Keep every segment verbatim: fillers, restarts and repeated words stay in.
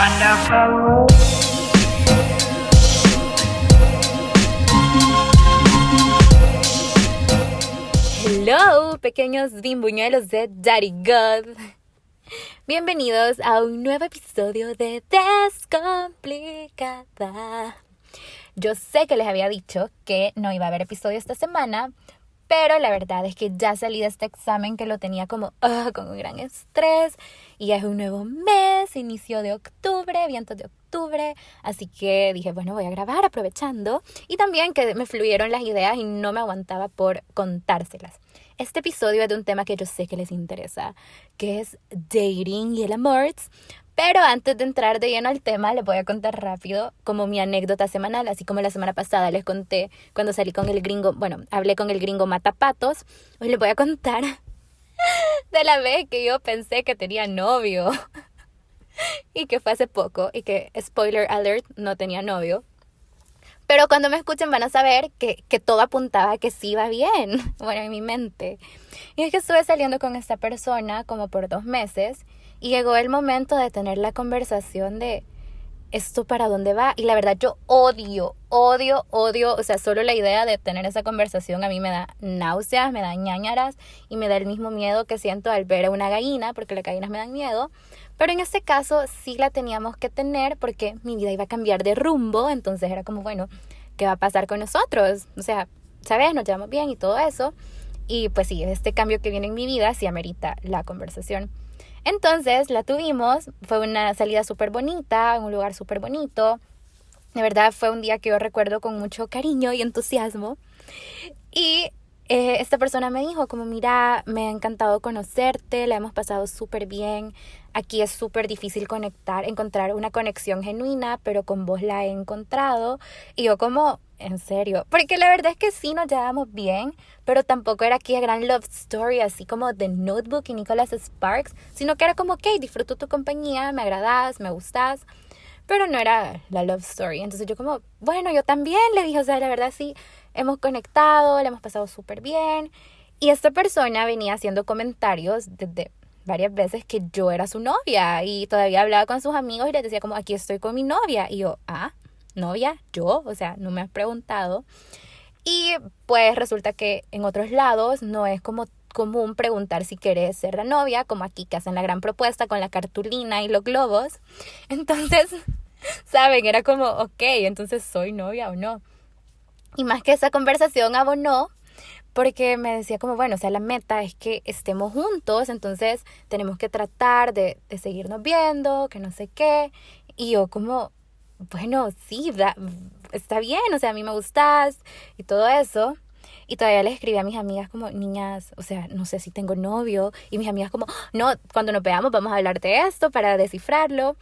wonderful. Hello, pequeños bimbuñuelos de Daddy God. Bienvenidos a un nuevo episodio de Descomplicada. Yo sé que les había dicho que no iba a haber episodio esta semana, pero la verdad es que ya salí de este examen que lo tenía como uh, con un gran estrés. Y ya es un nuevo mes, inicio de octubre, vientos de octubre. Así que dije, bueno, voy a grabar aprovechando. Y también que me fluyeron las ideas y no me aguantaba por contárselas. Este episodio es de un tema que yo sé que les interesa, que es dating y el amor. Pero antes de entrar de lleno al tema, les voy a contar rápido como mi anécdota semanal, así como la semana pasada les conté cuando salí con el gringo, bueno, hablé con el gringo matapatos. Hoy les voy a contar de la vez que yo pensé que tenía novio y que fue hace poco y que, spoiler alert, no tenía novio. Pero cuando me escuchen van a saber que, que todo apuntaba a que sí iba bien, bueno, en mi mente. Y es que estuve saliendo con esta persona como por dos meses y llegó el momento de tener la conversación de ¿esto para dónde va? Y la verdad yo odio, odio, odio, o sea, solo la idea de tener esa conversación a mí me da náuseas, me da ñáñaras y me da el mismo miedo que siento al ver a una gallina, porque las gallinas me dan miedo. Pero en este caso sí la teníamos que tener porque mi vida iba a cambiar de rumbo, entonces era como, bueno, ¿qué va a pasar con nosotros? O sea, ¿sabes? Nos llevamos bien y todo eso. Y pues sí, este cambio que viene en mi vida sí amerita la conversación. Entonces la tuvimos, fue una salida súper bonita, en un lugar súper bonito. De verdad fue un día que yo recuerdo con mucho cariño y entusiasmo. Y eh, esta persona me dijo como, mira, me ha encantado conocerte, la hemos pasado súper bien. Aquí es súper difícil conectar, encontrar una conexión genuina, pero con vos la he encontrado. Y yo como, en serio, porque la verdad es que sí nos llevamos bien, pero tampoco era aquí a gran love story, así como The Notebook y Nicholas Sparks, sino que era como, ok, disfruto tu compañía, me agradas, me gustas, pero no era la love story. Entonces yo como, bueno, yo también le dije, o sea, la verdad sí, hemos conectado, le hemos pasado súper bien. Y esta persona venía haciendo comentarios desde varias veces que yo era su novia y todavía hablaba con sus amigos y les decía como, aquí estoy con mi novia. Y yo, ah, ¿novia? ¿Yo? O sea, no me has preguntado. Y pues resulta que en otros lados no es como común preguntar si quieres ser la novia, como aquí que hacen la gran propuesta con la cartulina y los globos. Entonces, ¿saben? Era como, ok, entonces ¿soy novia o no? Y más que esa conversación abonó, porque me decía como, bueno, o sea, la meta es que estemos juntos, entonces tenemos que tratar de, de seguirnos viendo, que no sé qué. Y yo como, bueno, sí, da, está bien, o sea, a mí me gustas y todo eso. Y todavía les escribí a mis amigas como, niñas, o sea, no sé si tengo novio. Y mis amigas como, no, cuando nos veamos vamos a hablar de esto para descifrarlo.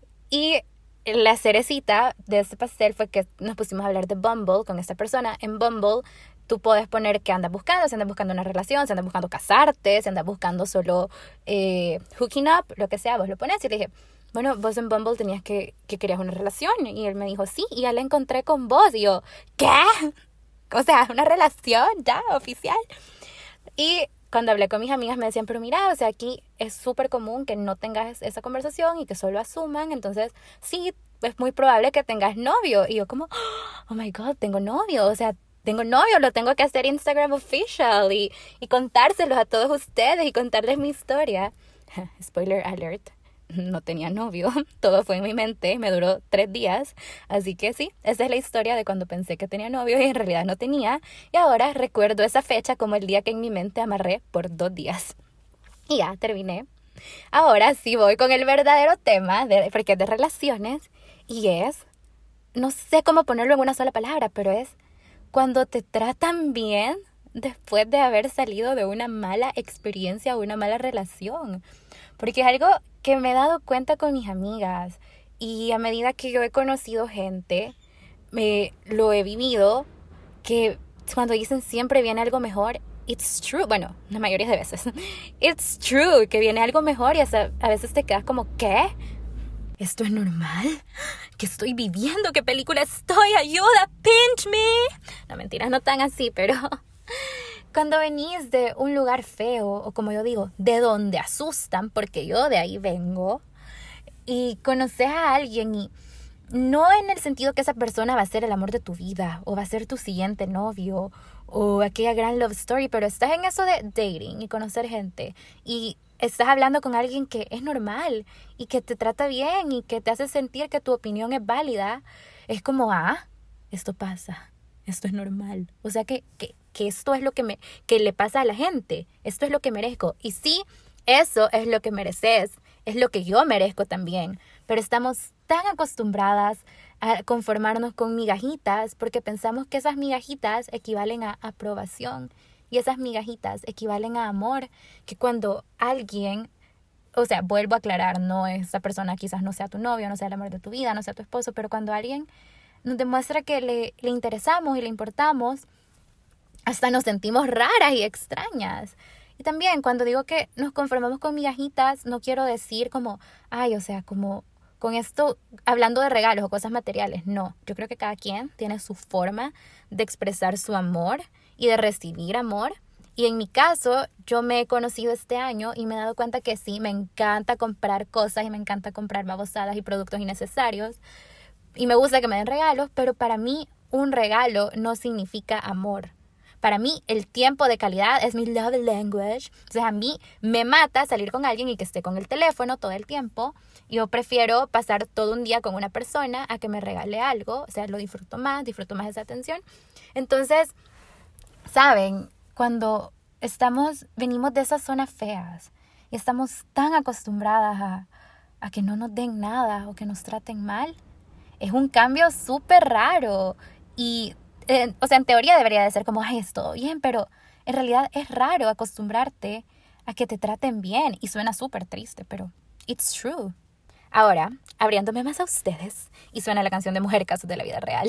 Y la cerecita de este pastel fue que nos pusimos a hablar de Bumble con esta persona. En Bumble tú puedes poner que andas buscando, si andas buscando una relación, si andas buscando casarte, si andas buscando solo eh, hooking up, lo que sea, vos lo pones. Y le dije, bueno, vos en Bumble tenías que, que querías una relación. Y él me dijo, sí, y ya la encontré con vos. Y yo, ¿qué? O sea, una relación ya oficial. Y cuando hablé con mis amigas me decían, pero mira, o sea, aquí es súper común que no tengas esa conversación y que solo asuman. Entonces, sí, es muy probable que tengas novio. Y yo como, oh my God, tengo novio. O sea, tengo novio, lo tengo que hacer Instagram official y, y contárselos a todos ustedes y contarles mi historia. Spoiler alert, no tenía novio, todo fue en mi mente, me duró tres días, así que sí, esa es la historia de cuando pensé que tenía novio y en realidad no tenía, y ahora recuerdo esa fecha como el día que en mi mente amarré por dos días. Y ya, terminé. Ahora sí voy con el verdadero tema, de, porque es de relaciones, y es, no sé cómo ponerlo en una sola palabra, pero es cuando te tratan bien después de haber salido de una mala experiencia o una mala relación. Porque es algo que me he dado cuenta con mis amigas y a medida que yo he conocido gente, me lo he vivido, que cuando dicen siempre viene algo mejor, it's true. Bueno, la mayoría de veces. It's true, que viene algo mejor y hasta a veces te quedas como, ¿qué? ¿Esto es normal? ¿Qué estoy viviendo? ¿Qué película estoy? ¡Ayuda! ¡Pinch me! No, mentiras, no tan así, pero cuando venís de un lugar feo, o como yo digo, de donde asustan, porque yo de ahí vengo, y conoces a alguien y no en el sentido que esa persona va a ser el amor de tu vida o va a ser tu siguiente novio o aquella gran love story, pero estás en eso de dating y conocer gente y estás hablando con alguien que es normal y que te trata bien y que te hace sentir que tu opinión es válida, es como, ah, esto pasa, esto es normal. O sea que, que, que esto es lo que, me, que le pasa a la gente, esto es lo que merezco. Y sí, eso es lo que mereces, es lo que yo merezco también. Pero estamos tan acostumbradas a conformarnos con migajitas porque pensamos que esas migajitas equivalen a aprobación y esas migajitas equivalen a amor, que cuando alguien, o sea, vuelvo a aclarar, no esa persona quizás no sea tu novio, no sea el amor de tu vida, no sea tu esposo, pero cuando alguien nos demuestra que le, le interesamos y le importamos, hasta nos sentimos raras y extrañas. Y también cuando digo que nos conformamos con migajitas, no quiero decir como, ay, o sea, como con esto, hablando de regalos o cosas materiales. No, yo creo que cada quien tiene su forma de expresar su amor y de recibir amor. Y en mi caso, yo me he conocido este año y me he dado cuenta que sí, me encanta comprar cosas y me encanta comprar babosadas y productos innecesarios. Y me gusta que me den regalos, pero para mí un regalo no significa amor. Para mí, el tiempo de calidad es mi love language. O sea, a mí me mata salir con alguien y que esté con el teléfono todo el tiempo. Yo prefiero pasar todo un día con una persona a que me regale algo. O sea, lo disfruto más, disfruto más esa atención. Entonces, ¿saben? Cuando estamos, venimos de esas zonas feas y estamos tan acostumbradas a, a que no nos den nada o que nos traten mal, es un cambio súper raro. Y Eh, o sea, en teoría debería de ser como, ay, es todo bien, pero en realidad es raro acostumbrarte a que te traten bien. Y suena súper triste, pero it's true. Ahora, abriéndome más a ustedes, y suena la canción de Mujer Casos de la vida real.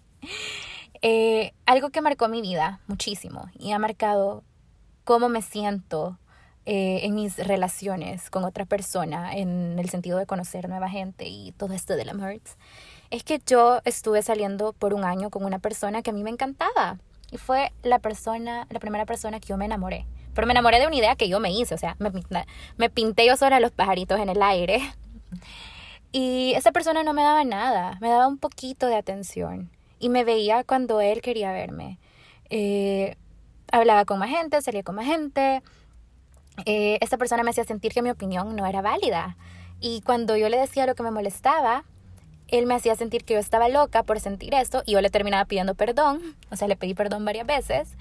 eh, algo que marcó mi vida muchísimo y ha marcado cómo me siento eh, en mis relaciones con otra persona, en el sentido de conocer nueva gente y todo esto del amor, es que yo estuve saliendo por un año con una persona que a mí me encantaba. Y fue la persona, la primera persona que yo me enamoré. Pero me enamoré de una idea que yo me hice. O sea, me, me pinté yo sola los pajaritos en el aire. Y esa persona no me daba nada. Me daba un poquito de atención. Y me veía cuando él quería verme. Eh, hablaba con más gente, salía con más gente. Eh, esa persona me hacía sentir que mi opinión no era válida. Y cuando yo le decía lo que me molestaba, él me hacía sentir que yo estaba loca por sentir esto y yo le terminaba pidiendo perdón. O sea, le pedí perdón varias veces.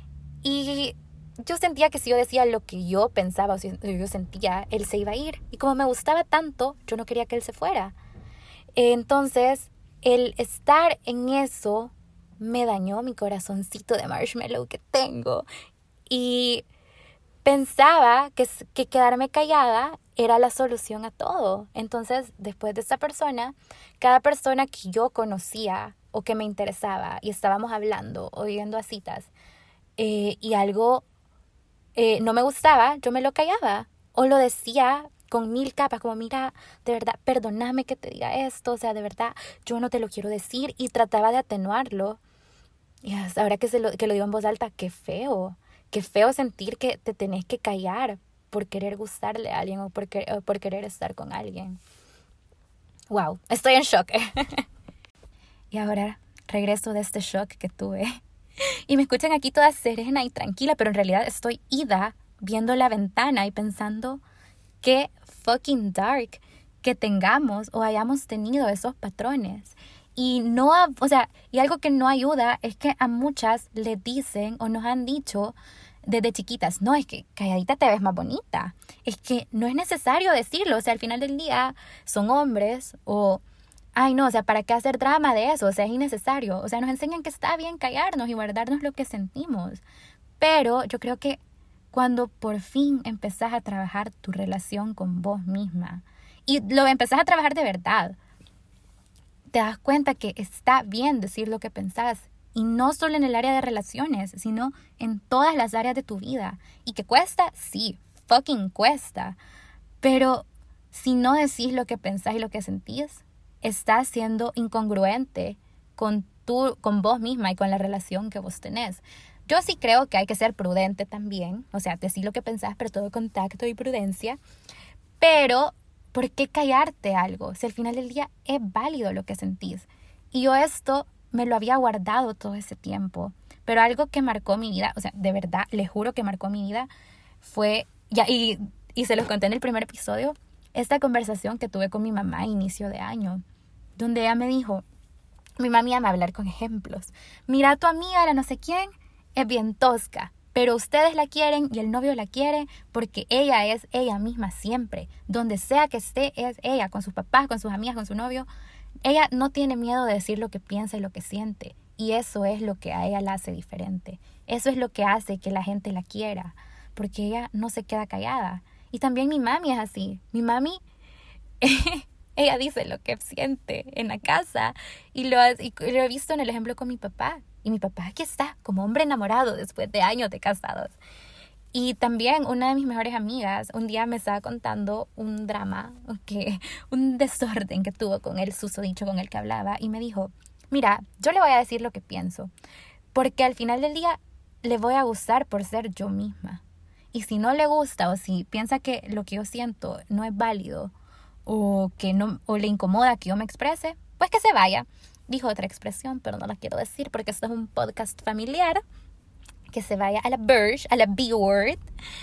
Y yo sentía que si yo decía lo que yo pensaba o si yo sentía, él se iba a ir. Y como me gustaba tanto, yo no quería que él se fuera. Entonces, el estar en eso me dañó mi corazoncito de marshmallow que tengo. Y pensaba que, que quedarme callada era la solución a todo. Entonces, después de esa persona, cada persona que yo conocía o que me interesaba y estábamos hablando o yendo a citas eh, y algo eh, no me gustaba, yo me lo callaba o lo decía con mil capas, como mira, de verdad, perdóname que te diga esto, o sea, de verdad, yo no te lo quiero decir, y trataba de atenuarlo. Y ahora que, se lo, que lo digo en voz alta, qué feo. Qué feo sentir que te tenés que callar por querer gustarle a alguien o por, que, o por querer estar con alguien. Wow, estoy en shock. Y ahora regreso de este shock que tuve. Y me escuchan aquí toda serena y tranquila, pero en realidad estoy ida viendo la ventana y pensando qué fucking dark que tengamos o hayamos tenido esos patrones. Y no, o sea, y algo que no ayuda es que a muchas le dicen o nos han dicho desde chiquitas, no, es que calladita te ves más bonita. Es que no es necesario decirlo, o sea, al final del día son hombres o, ay no, o sea, ¿para qué hacer drama de eso? O sea, es innecesario. O sea, nos enseñan que está bien callarnos y guardarnos lo que sentimos. Pero yo creo que cuando por fin empezás a trabajar tu relación con vos misma y lo empezás a trabajar de verdad, te das cuenta que está bien decir lo que pensás. Y no solo en el área de relaciones, sino en todas las áreas de tu vida. ¿Y que cuesta? Sí, fucking cuesta. Pero si no decís lo que pensás y lo que sentís, estás siendo incongruente con, tu, con vos misma y con la relación que vos tenés. Yo sí creo que hay que ser prudente también. O sea, decir lo que pensás, pero todo con tacto y prudencia. Pero ¿Por qué callarte algo? Si al final del día es válido lo que sentís. Y yo esto me lo había guardado todo ese tiempo. Pero algo que marcó mi vida, o sea, de verdad, les juro que marcó mi vida, fue, ya, y, y se los conté en el primer episodio, esta conversación que tuve con mi mamá a inicio de año, donde ella me dijo, mi mami ama hablar con ejemplos. Mira, a tu amiga, la no sé quién, es bien tosca, pero ustedes la quieren y el novio la quiere porque ella es ella misma siempre. Donde sea que esté, es ella, con sus papás, con sus amigas, con su novio. Ella no tiene miedo de decir lo que piensa y lo que siente. Y eso es lo que a ella la hace diferente. Eso es lo que hace que la gente la quiera. Porque ella no se queda callada. Y también mi mami es así. Mi mami, ella dice lo que siente en la casa. Y lo, y lo he visto en el ejemplo con mi papá. Y mi papá aquí está, como hombre enamorado después de años de casados. Y también una de mis mejores amigas un día me estaba contando un drama, que, un desorden que tuvo con el susodicho con el que hablaba. Y me dijo, mira, yo le voy a decir lo que pienso. Porque al final del día le voy a gustar por ser yo misma. Y si no le gusta o si piensa que lo que yo siento no es válido o que no o le incomoda que yo me exprese, pues que se vaya. Dijo otra expresión, pero no la quiero decir porque esto es un podcast familiar. Que se vaya a la Burge, a la B-word.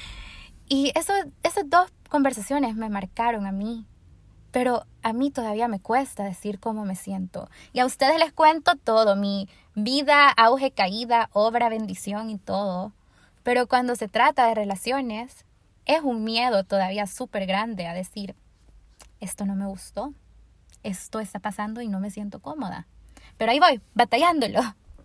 Y eso, esas dos conversaciones me marcaron a mí. Pero a mí todavía me cuesta decir cómo me siento. Y a ustedes les cuento todo, mi vida, auge, caída, obra, bendición y todo. Pero cuando se trata de relaciones, es un miedo todavía súper grande a decir, esto no me gustó, esto está pasando y no me siento cómoda. Pero ahí voy, batallándolo.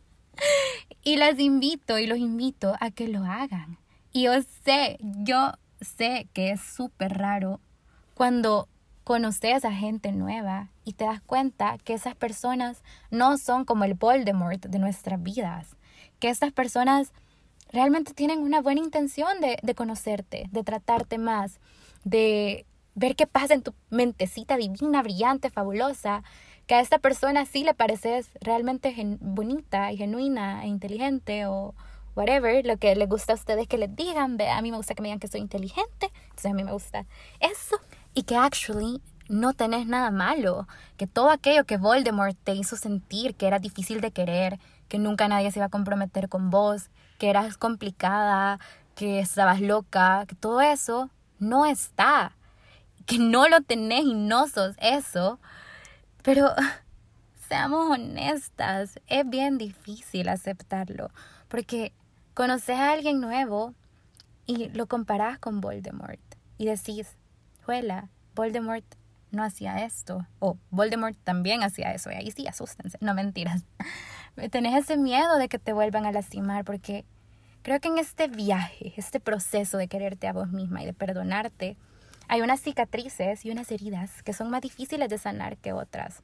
Y las invito y los invito a que lo hagan. Y yo sé, yo sé que es súper raro cuando conoces a gente nueva y te das cuenta que esas personas no son como el Voldemort de nuestras vidas. Que esas personas realmente tienen una buena intención de, de conocerte, de tratarte más, de ver qué pasa en tu mentecita divina, brillante, fabulosa. Que a esta persona sí le pareces realmente gen- bonita y genuina e inteligente o whatever, lo que les gusta a ustedes que les digan. A mí me gusta que me digan que soy inteligente, entonces a mí me gusta eso. Y que actually no tenés nada malo, que todo aquello que Voldemort te hizo sentir, que era difícil de querer, que nunca nadie se iba a comprometer con vos, que eras complicada, que estabas loca, que todo eso no está, que no lo tenés y no sos eso. Pero seamos honestas, es bien difícil aceptarlo, porque conoces a alguien nuevo y lo comparás con Voldemort y decís, juela, Voldemort no hacía esto, o Voldemort también hacía eso, y ahí sí, asústense, no mentiras. Tenés ese miedo de que te vuelvan a lastimar, porque creo que en este viaje, este proceso de quererte a vos misma y de perdonarte, hay unas cicatrices y unas heridas que son más difíciles de sanar que otras.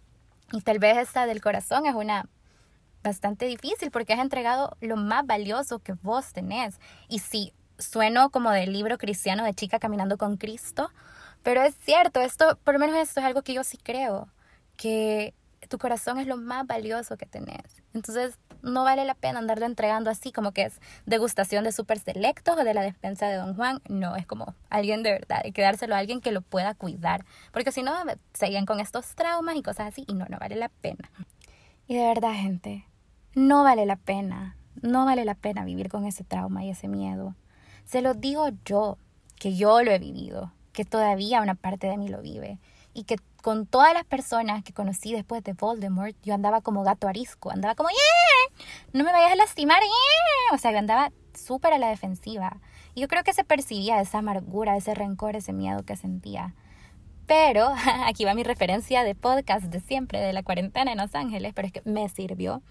Y tal vez esta del corazón es una bastante difícil porque has entregado lo más valioso que vos tenés. Y sí, sueno como del libro cristiano de Chica Caminando con Cristo, pero es cierto, esto, por lo menos esto es algo que yo sí creo, que tu corazón es lo más valioso que tenés. Entonces no vale la pena andarlo entregando así como que es degustación de súper selectos o de la despensa de Don Juan. No, es como alguien de verdad, hay que dárselo a alguien que lo pueda cuidar, porque si no seguían con estos traumas y cosas así y no, no vale la pena. Y de verdad, gente, no vale la pena, no vale la pena vivir con ese trauma y ese miedo. Se lo digo yo, que yo lo he vivido, que todavía una parte de mí lo vive y que con todas las personas que conocí después de Voldemort, yo andaba como gato arisco, andaba como ¡yeah! No me vayas a lastimar, ¡yeah! O sea, yo andaba súper a la defensiva. Y yo creo que se percibía esa amargura, ese rencor, ese miedo que sentía. Pero, aquí va mi referencia de podcast de siempre, de la cuarentena en Los Ángeles, pero es que me sirvió.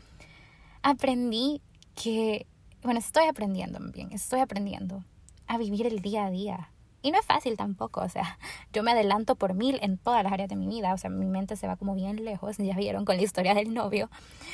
Aprendí que, bueno, estoy aprendiendo bien, estoy aprendiendo a vivir el día a día. Y no es fácil tampoco, o sea, yo me adelanto por mil en todas las áreas de mi vida, o sea, mi mente se va como bien lejos, ya vieron con la historia del novio.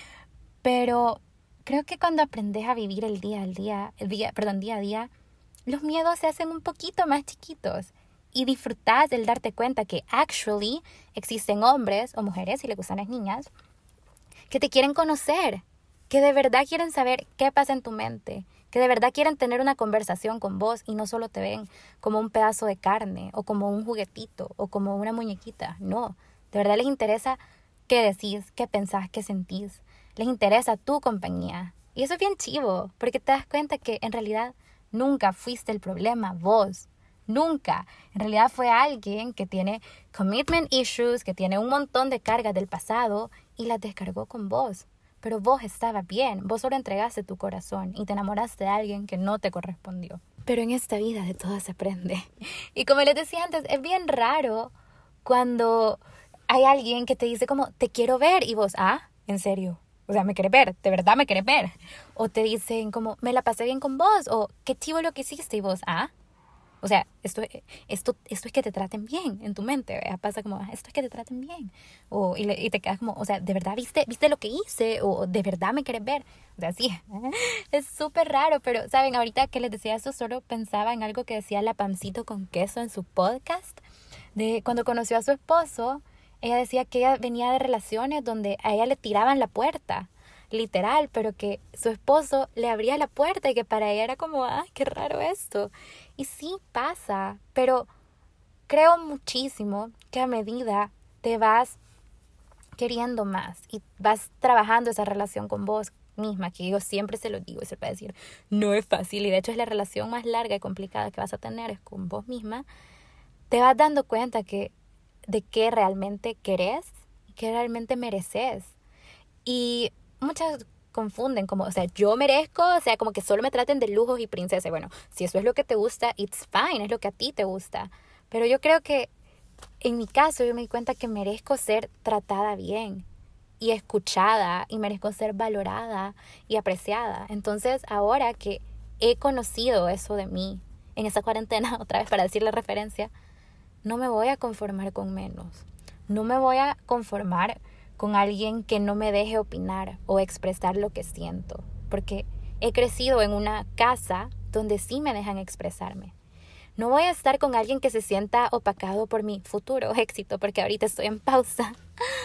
Pero creo que cuando aprendes a vivir el día al día, el día, perdón, día a día, los miedos se hacen un poquito más chiquitos y disfrutás del darte cuenta que actually existen hombres o mujeres, si les gustan las niñas, que te quieren conocer, que de verdad quieren saber qué pasa en tu mente, que de verdad quieren tener una conversación con vos y no solo te ven como un pedazo de carne o como un juguetito o como una muñequita. No, de verdad les interesa qué decís, qué pensás, qué sentís. Les interesa tu compañía. Y eso es bien chivo, porque te das cuenta que en realidad nunca fuiste el problema, vos. Nunca. En realidad fue alguien que tiene commitment issues, que tiene un montón de cargas del pasado y las descargó con vos. Pero vos estabas bien, vos solo entregaste tu corazón y te enamoraste de alguien que no te correspondió. Pero en esta vida de todo se aprende. Y como les decía antes, es bien raro cuando hay alguien que te dice como, te quiero ver, y vos, ah, ¿en serio? O sea, ¿me querés ver? ¿De verdad me querés ver? O te dicen como, me la pasé bien con vos, o qué chivo lo que hiciste, y vos, ah. O sea, esto, esto, esto es que te traten bien en tu mente, ¿verdad? Pasa como, esto es que te traten bien. O, y, le, y te quedas como, o sea, ¿de verdad viste, viste lo que hice? O ¿de verdad me querés ver? O sea, sí, es súper raro, pero, ¿saben? Ahorita que les decía eso, solo pensaba en algo que decía la Pancito con queso en su podcast. De cuando conoció a su esposo, ella decía que ella venía de relaciones donde a ella le tiraban la puerta, literal, pero que su esposo le abría la puerta y que para ella era como, ay, qué raro esto. Y sí pasa, pero creo muchísimo que a medida te vas queriendo más y vas trabajando esa relación con vos misma, que yo siempre se lo digo y se lo voy a decir, no es fácil y de hecho es la relación más larga y complicada que vas a tener, es con vos misma, te vas dando cuenta que de qué realmente querés y qué realmente mereces. Y muchas confunden como, o sea, yo merezco, o sea, como que solo me traten de lujos y princesa. Bueno, si eso es lo que te gusta, it's fine, es lo que a ti te gusta. Pero yo creo que en mi caso yo me di cuenta que merezco ser tratada bien y escuchada y merezco ser valorada y apreciada. Entonces, ahora que he conocido eso de mí en esa cuarentena, otra vez para decirle referencia, no me voy a conformar con menos. No me voy a conformar con alguien que no me deje opinar o expresar lo que siento. Porque he crecido en una casa donde sí me dejan expresarme. No voy a estar con alguien que se sienta opacado por mi futuro éxito, porque ahorita estoy en pausa.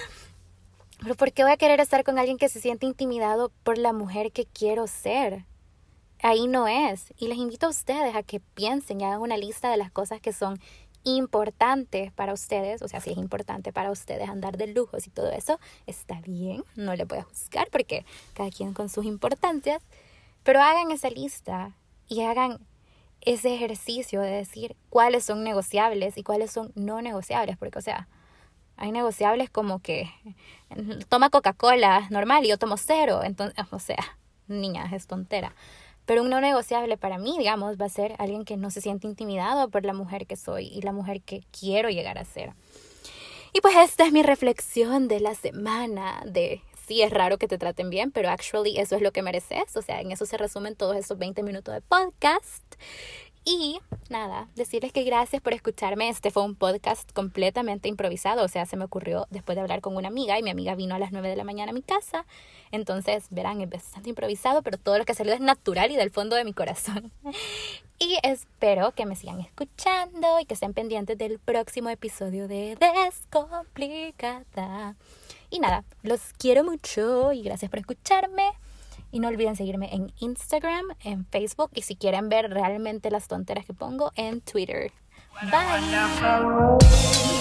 Pero ¿por qué voy a querer estar con alguien que se siente intimidado por la mujer que quiero ser? Ahí no es. Y les invito a ustedes a que piensen y hagan una lista de las cosas que son importante para ustedes, o sea, si es importante para ustedes andar de lujos y todo eso, está bien, no le voy a juzgar porque cada quien con sus importancias, pero hagan esa lista y hagan ese ejercicio de decir cuáles son negociables y cuáles son no negociables, porque, o sea, hay negociables como que toma Coca-Cola normal y yo tomo cero, entonces, o sea, niña, es tontera. Pero un no negociable para mí, digamos, va a ser alguien que no se siente intimidado por la mujer que soy y la mujer que quiero llegar a ser. Y pues esta es mi reflexión de la semana de sí es raro que te traten bien, pero actually eso es lo que mereces. O sea, en eso se resumen todos esos veinte minutos de podcast. Y nada, decirles que gracias por escucharme. Este fue un podcast completamente improvisado. O sea, se me ocurrió después de hablar con una amiga y mi amiga vino a las nueve de la mañana a mi casa. Entonces, verán, es bastante improvisado, pero todo lo que salió es natural y del fondo de mi corazón. Y espero que me sigan escuchando y que estén pendientes del próximo episodio de Descomplicada. Y nada, los quiero mucho y gracias por escucharme. Y no olviden seguirme en Instagram, en Facebook y si quieren ver realmente las tonteras que pongo, en Twitter. Bye.